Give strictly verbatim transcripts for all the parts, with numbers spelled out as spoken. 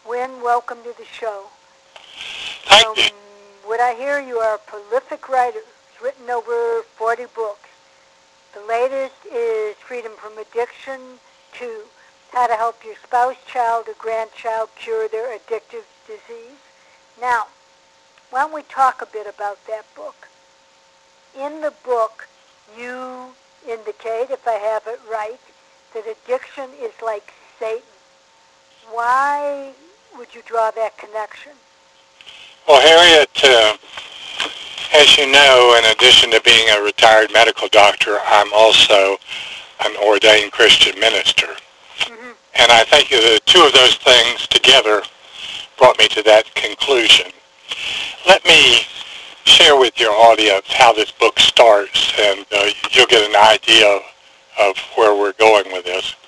Wynn, welcome to the show. Thank um, you. What I hear, you are a prolific writer. You've written over forty books. The latest is Freedom from Addiction, two, How to Help Your Spouse, Child, or Grandchild Cure Their Addictive Disease. Now, why don't we talk a bit about that book? In the book, you indicate, if I have it right, that addiction is like Satan. Why would you draw that connection? Well, Harriet, uh, as you know, in addition to being a retired medical doctor, I'm also an ordained Christian minister. Mm-hmm. And I think the two of those things together brought me to that conclusion. Let me share with your audience how this book starts, and uh, you'll get an idea of where we're going with this.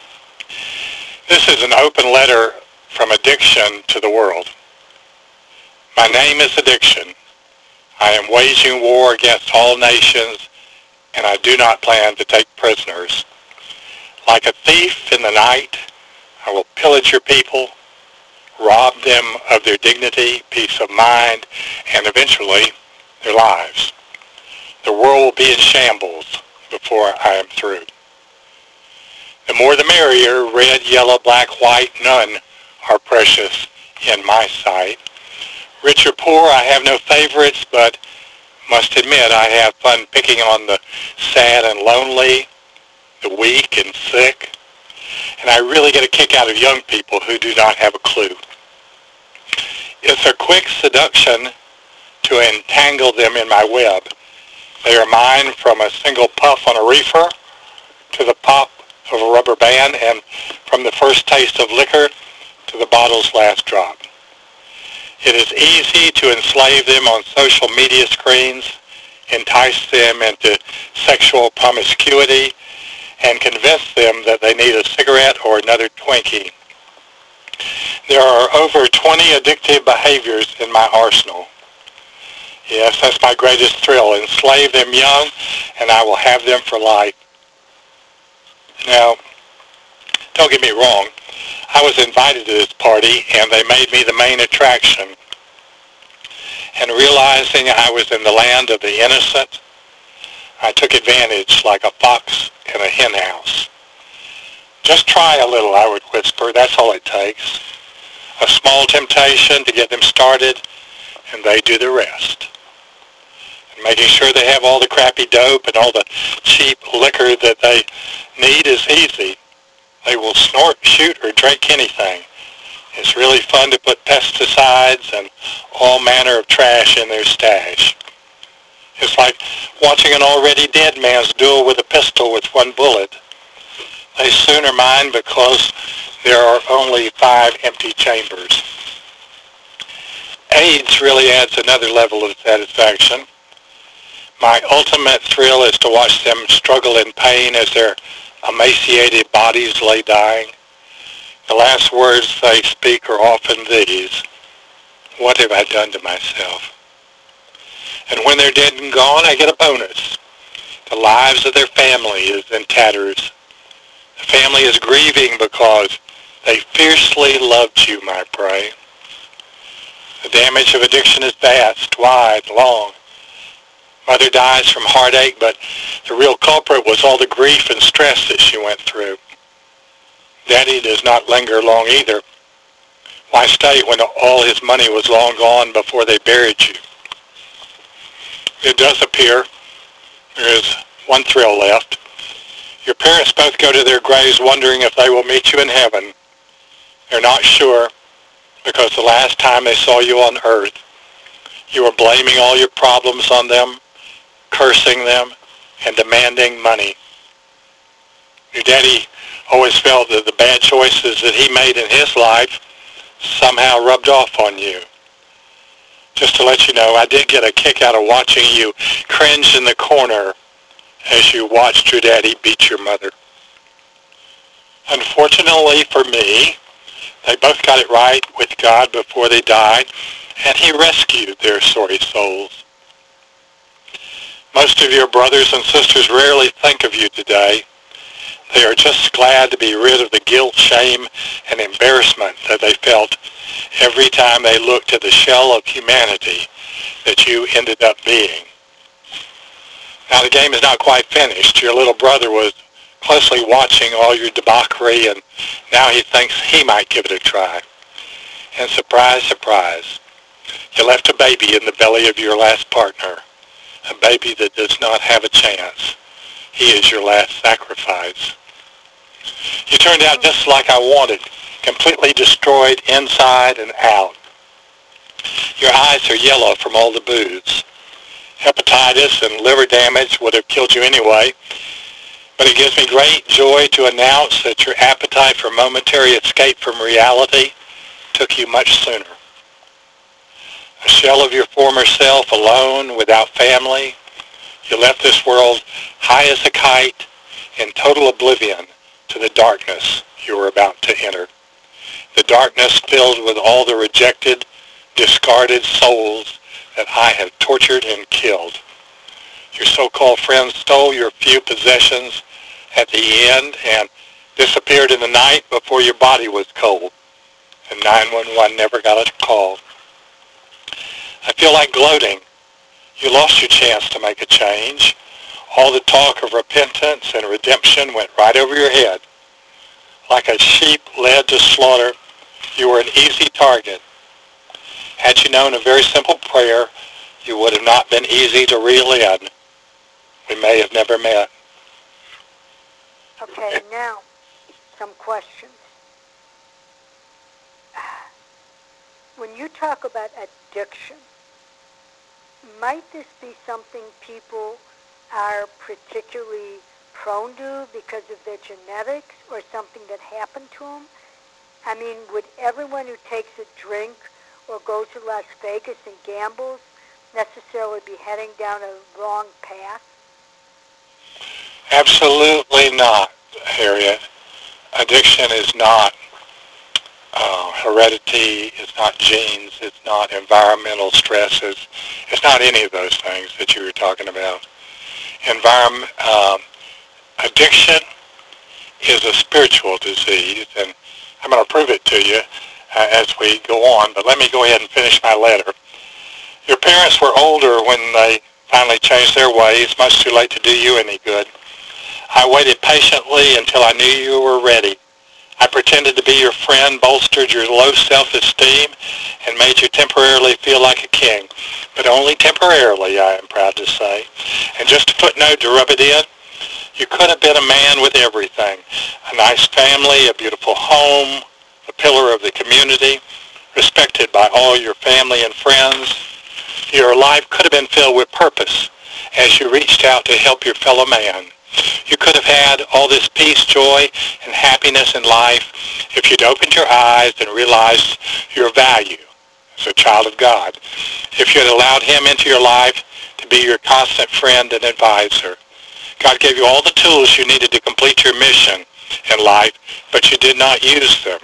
This is an open letter from addiction to the world. My name is addiction. I am waging war against all nations, and I do not plan to take prisoners. Like a thief in the night, I will pillage your people, rob them of their dignity, peace of mind, and eventually their lives. The world will be in shambles before I am through. The more the merrier, red, yellow, black, white, none are precious in my sight. Rich or poor, I have no favorites, but must admit I have fun picking on the sad and lonely, the weak and sick, and I really get a kick out of young people who do not have a clue. It's a quick seduction to entangle them in my web. They are mine from a single puff on a reefer to the pop of a rubber band, and from the first taste of liquor to the bottle's last drop. It is easy to enslave them on social media screens, entice them into sexual promiscuity, and convince them that they need a cigarette or another Twinkie. There are over twenty addictive behaviors in my arsenal. Yes, that's my greatest thrill. Enslave them young, and I will have them for life. Now, don't get me wrong. I was invited to this party, and they made me the main attraction. And realizing I was in the land of the innocent, I took advantage like a fox in a hen house. Just try a little, I would whisper. That's all it takes. A small temptation to get them started, and they do the rest. And making sure they have all the crappy dope and all the cheap liquor that they need is easy. They will snort, shoot, or drink anything. It's really fun to put pesticides and all manner of trash in their stash. It's like watching an already dead man's duel with a pistol with one bullet. They soon are mine because there are only five empty chambers. AIDS really adds another level of satisfaction. My ultimate thrill is to watch them struggle in pain as their emaciated bodies lay dying. The last words they speak are often these: what have I done to myself? And when they're dead and gone, I get a bonus. The lives of their family is in tatters. The family is grieving because they fiercely loved you, my prey. The damage of addiction is vast, wide, long. Mother dies from heartache, but the real culprit was all the grief and stress that she went through. Daddy does not linger long either. Why stay when all his money was long gone before they buried you? It does appear there is one thrill left. Your parents both go to their graves wondering if they will meet you in heaven. They're not sure because the last time they saw you on earth, you were blaming all your problems on them, cursing them, and demanding money. Your daddy always felt that the bad choices that he made in his life somehow rubbed off on you. Just to let you know, I did get a kick out of watching you cringe in the corner as you watched your daddy beat your mother. Unfortunately for me, they both got it right with God before they died, and he rescued their sorry souls. Most of your brothers and sisters rarely think of you today. They are just glad to be rid of the guilt, shame, and embarrassment that they felt every time they looked at the shell of humanity that you ended up being. Now the game is not quite finished. Your little brother was closely watching all your debauchery, and now he thinks he might give it a try. And surprise, surprise, you left a baby in the belly of your last partner, a baby that does not have a chance. He is your last sacrifice. You turned out just like I wanted, completely destroyed inside and out. Your eyes are yellow from all the booze. Hepatitis and liver damage would have killed you anyway, but it gives me great joy to announce that your appetite for momentary escape from reality took you much sooner. A shell of your former self, alone, without family, you left this world high as a kite in total oblivion to the darkness you were about to enter. The darkness filled with all the rejected, discarded souls that I have tortured and killed. Your so-called friends stole your few possessions at the end and disappeared in the night before your body was cold, and nine one one never got a call. I feel like gloating. You lost your chance to make a change. All the talk of repentance and redemption went right over your head. Like a sheep led to slaughter, you were an easy target. Had you known a very simple prayer, you would have not been easy to reel in. We may have never met. Okay, now, some questions. When you talk about addiction, might this be something people are particularly prone to because of their genetics or something that happened to them? I mean, would everyone who takes a drink or goes to Las Vegas and gambles necessarily be heading down a wrong path? Absolutely not, Harriet. Addiction is not uh, heredity, it's not genes, it's not environmental stresses, it's not any of those things that you were talking about. Environment, um, addiction is a spiritual disease, and I'm going to prove it to you uh, as we go on, but let me go ahead and finish my letter. Your parents were older when they finally changed their ways, much too late to do you any good. I waited patiently until I knew you were ready. I pretended to be your friend, bolstered your low self-esteem, and made you temporarily feel like a king. But only temporarily, I am proud to say. And just a footnote to rub it in, you could have been a man with everything. A nice family, a beautiful home, a pillar of the community, respected by all your family and friends. Your life could have been filled with purpose as you reached out to help your fellow man. You could have had all this peace, joy, and happiness in life if you'd opened your eyes and realized your value as a child of God. If you had allowed him into your life to be your constant friend and advisor. God gave you all the tools you needed to complete your mission in life, but you did not use them.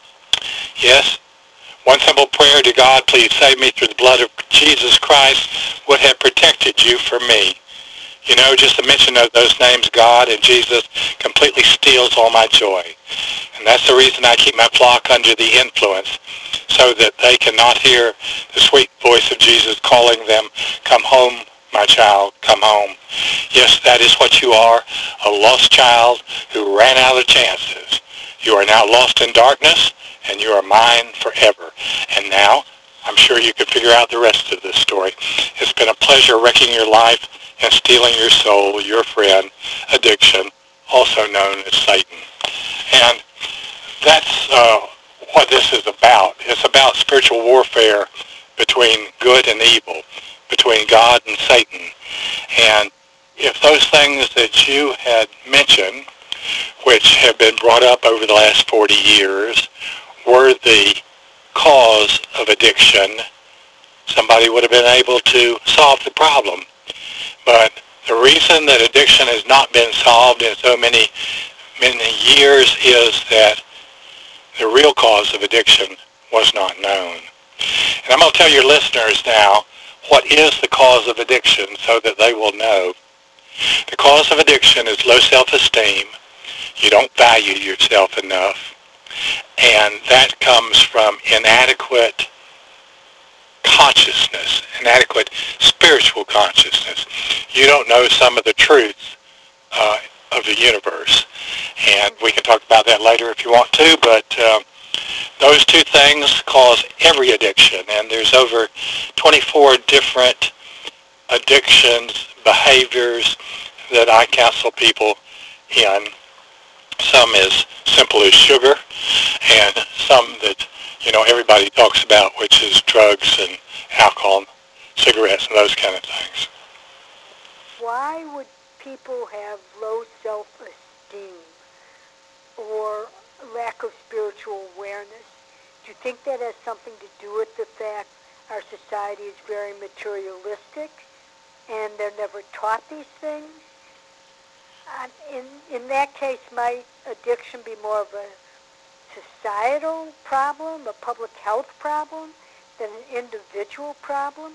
Yes, one simple prayer to God, please save me through the blood of Jesus Christ, would have protected you from me. You know, just the mention of those names, God and Jesus, completely steals all my joy. And that's the reason I keep my flock under the influence, so that they cannot hear the sweet voice of Jesus calling them, come home, my child, come home. Yes, that is what you are, a lost child who ran out of chances. You are now lost in darkness, and you are mine forever. And now, I'm sure you can figure out the rest of this story. It's been a pleasure wrecking your life and stealing your soul, your friend, addiction, also known as Satan. And that's uh, what this is about. It's about spiritual warfare between good and evil, between God and Satan. And if those things that you had mentioned, which have been brought up over the last forty years, were the cause of addiction, somebody would have been able to solve the problem. But the reason that addiction has not been solved in so many, many years is that the real cause of addiction was not known. And I'm going to tell your listeners now what is the cause of addiction so that they will know. The cause of addiction is low self-esteem. You don't value yourself enough. And that comes from inadequate consciousness, inadequate spiritual consciousness. You don't know some of the truths uh, of the universe. And we can talk about that later if you want to, but uh, those two things cause every addiction. And there's over twenty-four different addictions, behaviors that I counsel people in. Some as simple as sugar, and some that, you know, everybody talks about, which is drugs and alcohol, cigarettes, and those kind of things. Why would people have low self-esteem or lack of spiritual awareness? Do you think that has something to do with the fact our society is very materialistic and they're never taught these things? Um, in, in that case, might addiction be more of a societal problem, a public health problem, than an individual problem?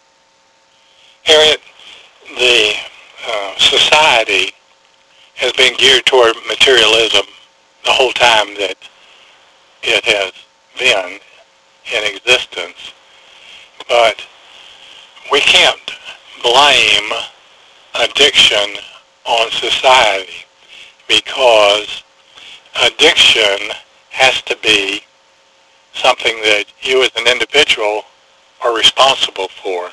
Harriet, the uh, society has been geared toward materialism the whole time that it has been in existence. But we can't blame addiction on society, because addiction has to be something that you as an individual are responsible for.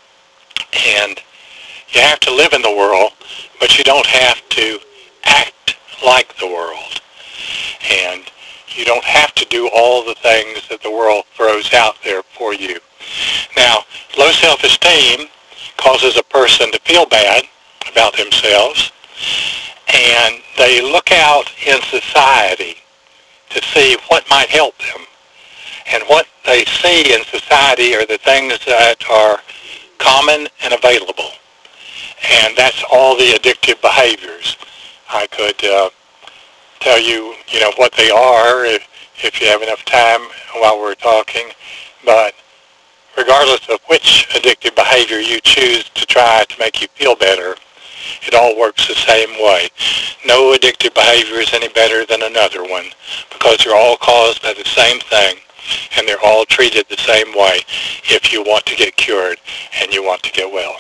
And you have to live in the world, but you don't have to act like the world. And you don't have to do all the things that the world throws out there for you. Now, low self-esteem causes a person to feel bad about themselves, and they look out in society to see what might help them. And what they see in society are the things that are common and available. And that's all the addictive behaviors. I could uh, tell you, you know, what they are if, if you have enough time while we're talking. But regardless of which addictive behavior you choose to try to make you feel better, it all works the same way. No addictive behavior is any better than another one, because they're all caused by the same thing, and they're all treated the same way if you want to get cured and you want to get well.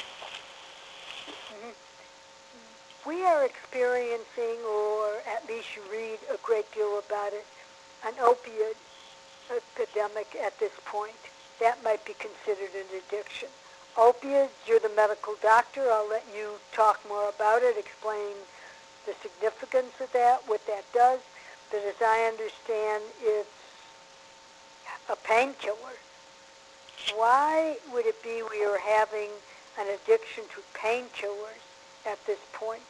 Mm-hmm. We are experiencing, or at least you read a great deal about it, an opioid epidemic at this point. That might be considered an addiction. Opiates, you're the medical doctor. I'll let you talk more about it, explain the significance of that, what that does. But as I understand, it's a painkiller. Why would it be we are having an addiction to painkillers at this point?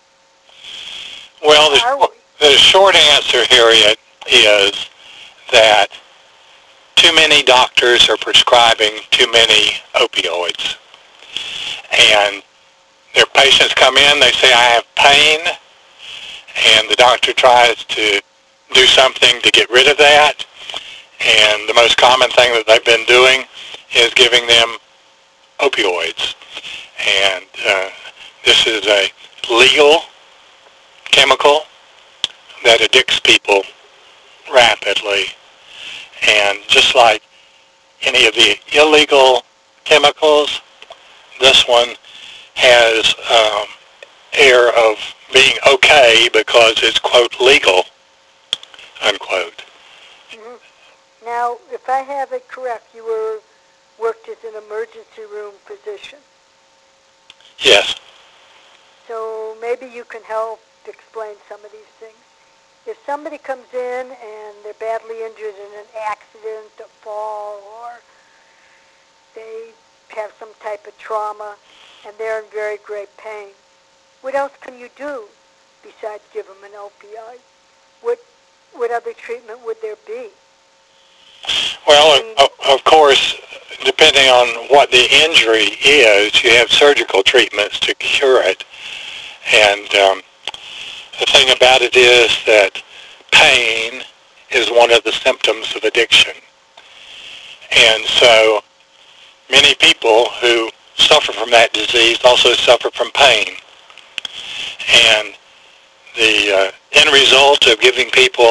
Well, the, the short answer, Harriet, is that too many doctors are prescribing too many opioids. And their patients come in, they say, I have pain, and the doctor tries to do something to get rid of that. And the most common thing that they've been doing is giving them opioids. And uh, this is a legal chemical that addicts people rapidly. And just like any of the illegal chemicals, this one has um, air of being okay because it's, quote, legal, unquote. Mm-hmm. Now, if I have it correct, you were worked as an emergency room physician. Yes. So maybe you can help explain some of these things. If somebody comes in and they're badly injured in an accident, a fall, or they have some type of trauma, and they're in very great pain, what else can you do besides give them an opioid? What what other treatment would there be? Well, I mean, of, of course, depending on what the injury is, you have surgical treatments to cure it. And um, the thing about it is that pain is one of the symptoms of addiction. And so many people who suffer from that disease also suffer from pain. And the uh, end result of giving people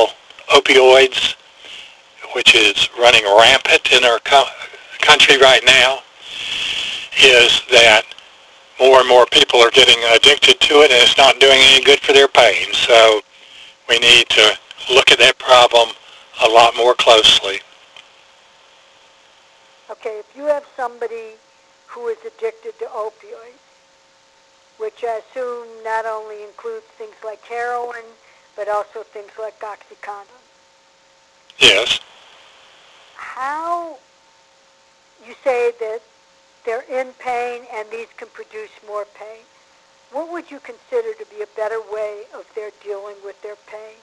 opioids, which is running rampant in our co- country right now, is that more and more people are getting addicted to it, and it's not doing any good for their pain. So we need to look at that problem a lot more closely. Okay, if you have somebody who is addicted to opioids, which I assume not only includes things like heroin, but also things like OxyContin. Yes. How, you say that they're in pain and these can produce more pain. What would you consider to be a better way of their dealing with their pain?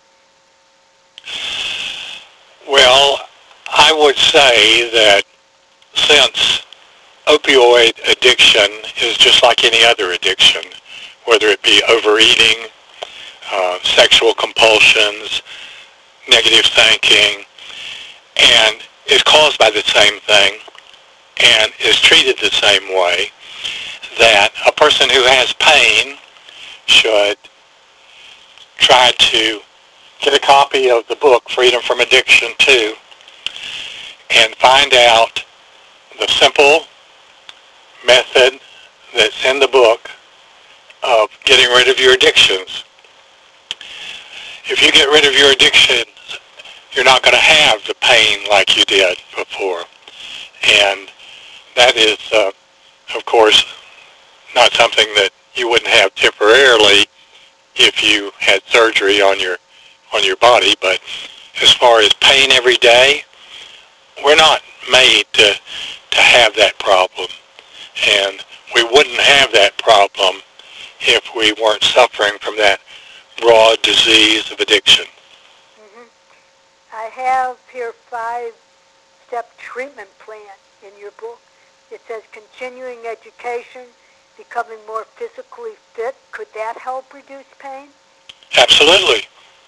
Well, I would say that since opioid addiction is just like any other addiction, whether it be overeating, uh, sexual compulsions, negative thinking, and is caused by the same thing and is treated the same way, that a person who has pain should try to get a copy of the book, Freedom from Addiction two, and find out the simple method that's in the book of getting rid of your addictions. If you get rid of your addictions, you're not going to have the pain like you did before. And that is, uh, of course, not something that you wouldn't have temporarily if you had surgery on your on your body. But as far as pain every day, we're not made to to have that problem. And we wouldn't have that problem if we weren't suffering from that broad disease of addiction. Mm-hmm. I have here five-step treatment plan in your book. It says continuing education, becoming more physically fit. Could that help reduce pain? Absolutely.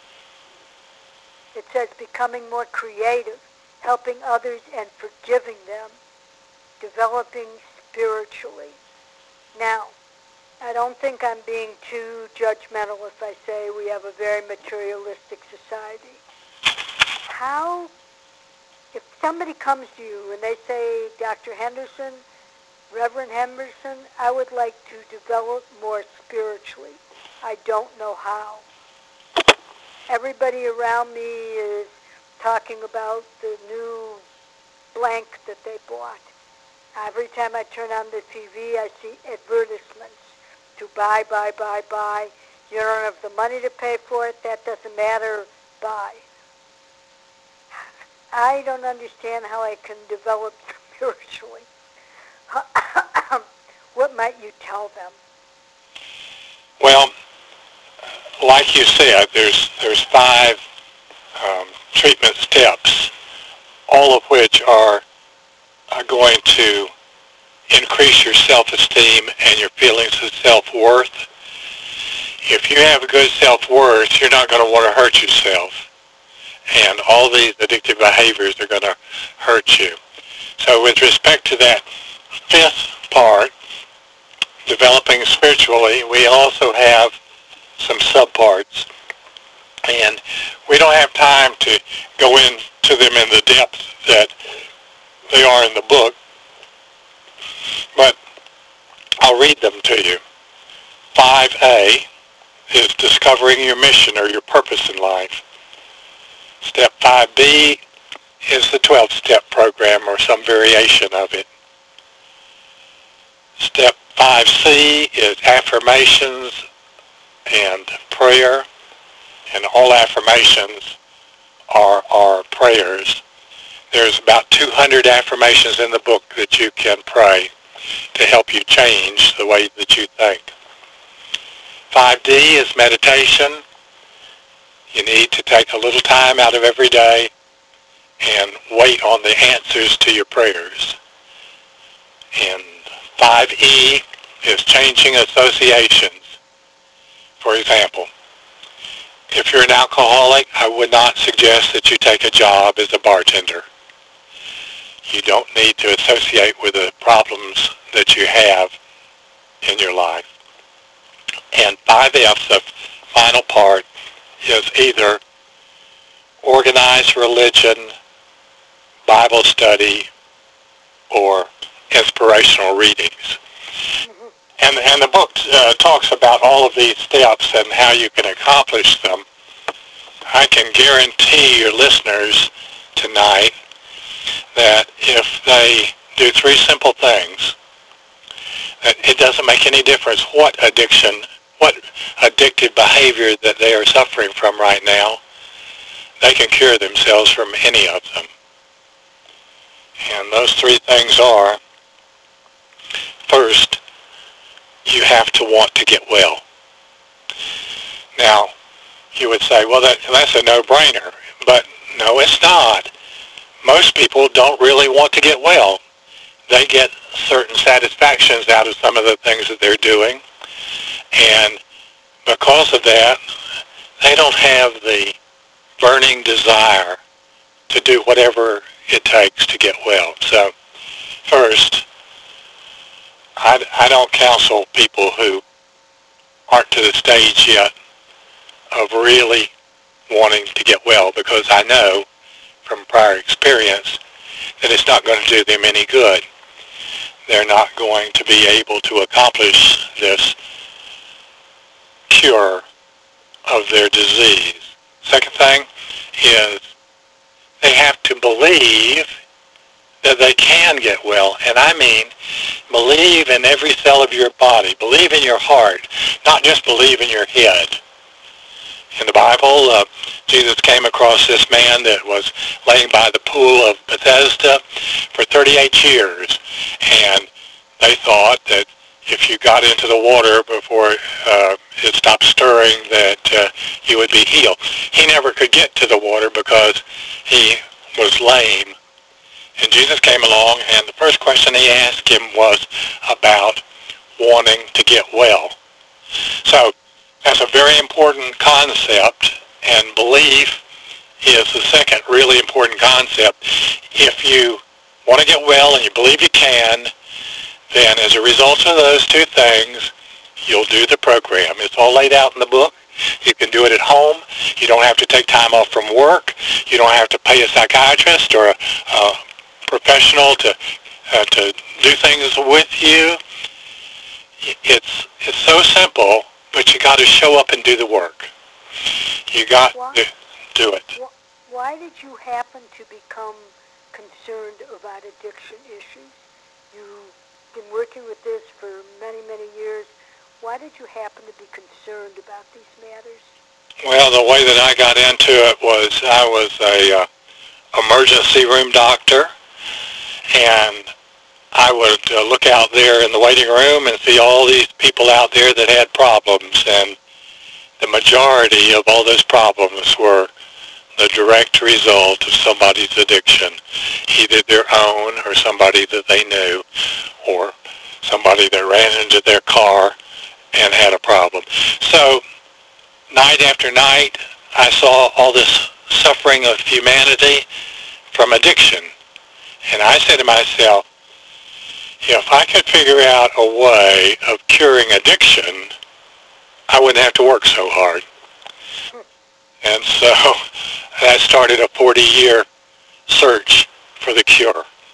It says becoming more creative, helping others and forgiving them, developing spiritually. Now, I don't think I'm being too judgmental if I say we have a very materialistic society. How, if somebody comes to you and they say, Doctor Henderson, Reverend Henderson, I would like to develop more spiritually. I don't know how. Everybody around me is talking about the new blank that they bought. Every time I turn on the T V, I see advertisements to buy, buy, buy, buy. You don't have the money to pay for it. That doesn't matter. Buy. I don't understand how I can develop spiritually. What might you tell them? Well, like you said, there's there's five um, treatment steps, all of which are are going to increase your self-esteem and your feelings of self-worth. If you have a good self-worth, you're not going to want to hurt yourself. And all these addictive behaviors are going to hurt you. So with respect to that fifth part, developing spiritually, we also have some subparts. And we don't have time to go into them in the depth that they are in the book, but I'll read them to you. five A is discovering your mission or your purpose in life. Step five B is the twelve-step program or some variation of it. Step five C is affirmations and prayer, and all affirmations are, are prayers. There's about two hundred affirmations in the book that you can pray to help you change the way that you think. five D is meditation. You need to take a little time out of every day and wait on the answers to your prayers. And five E is changing associations. For example, if you're an alcoholic, I would not suggest that you take a job as a bartender. You don't need to associate with the problems that you have in your life. And five F, the final part, is either organized religion, Bible study, or inspirational readings. Mhm. And, and the book uh, talks about all of these steps and how you can accomplish them. I can guarantee your listeners tonight that if they do three simple things, that it doesn't make any difference what addiction, what addictive behavior that they are suffering from right now, they can cure themselves from any of them. And those three things are, first, you have to want to get well. Now, you would say, well, that, that's a no-brainer. But no, it's not. Most people don't really want to get well. They get certain satisfactions out of some of the things that they're doing. And because of that, they don't have the burning desire to do whatever it takes to get well. So, first, I, I don't counsel people who aren't to the stage yet of really wanting to get well, because I know from prior experience that it's not going to do them any good. They're not going to be able to accomplish this cure of their disease. Second thing is they have to believe that they can get well. And I mean, believe in every cell of your body. Believe in your heart, not just believe in your head. In the Bible, uh, Jesus came across this man that was laying by the pool of Bethesda for thirty-eight years. And they thought that if you got into the water before uh, it stopped stirring, that uh, you would be healed. He never could get to the water because he was lame. And Jesus came along, and the first question he asked him was about wanting to get well. So that's a very important concept, and belief is the second really important concept. If you want to get well and you believe you can, then as a result of those two things, you'll do the program. It's all laid out in the book. You can do it at home. You don't have to take time off from work. You don't have to pay a psychiatrist or a, a professional to uh, to do things with you. It's it's so simple, but you got to show up and do the work. You got Why? to do it. Why did you happen to become concerned about addiction issues? You've been working with this for many, many years. Why did you happen to be concerned about these matters? Well, the way that I got into it was I was a uh, emergency room doctor, and I would uh, look out there in the waiting room and see all these people out there that had problems, and the majority of all those problems were the direct result of somebody's addiction, either their own or somebody that they knew, or somebody that ran into their car and had a problem. So night after night, I saw all this suffering of humanity from addiction. And I said to myself, if I could figure out a way of curing addiction, I wouldn't have to work so hard. And so that started a forty-year search for the cure.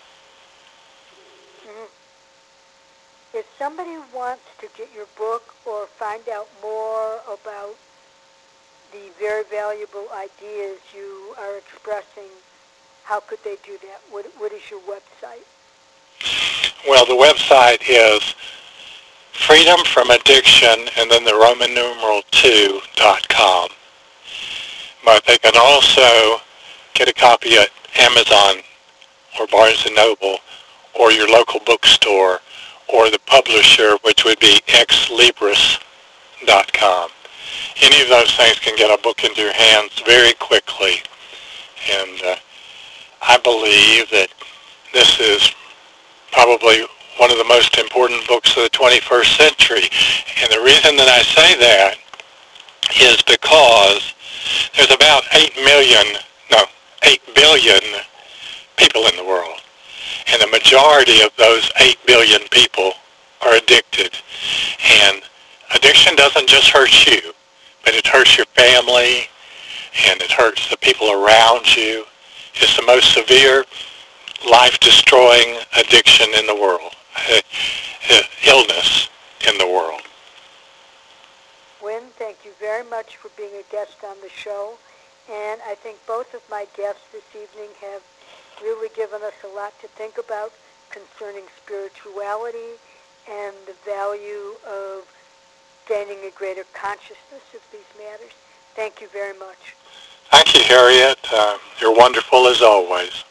Mm-hmm. If somebody wants to get your book or find out more about the very valuable ideas you are expressing, how could they do that? What, what is your website? Well, the website is Freedom from Addiction and then the Roman numeral two dot com. But they can also get a copy at Amazon or Barnes and Noble or your local bookstore or the publisher, which would be ex libris dot com. Any of those things can get a book into your hands very quickly. And uh, I believe that this is probably one of the most important books of the twenty-first century. And the reason that I say that is because there's about eight million, no, eight billion people in the world. And the majority of those eight billion people are addicted. And addiction doesn't just hurt you, but it hurts your family, and it hurts the people around you. It's the most severe, life-destroying addiction in the world, uh, uh, illness in the world. Win, thank you very much for being a guest on the show. And I think both of my guests this evening have really given us a lot to think about concerning spirituality and the value of gaining a greater consciousness of these matters. Thank you very much. Thank you, Harriet. Uh, you're wonderful as always.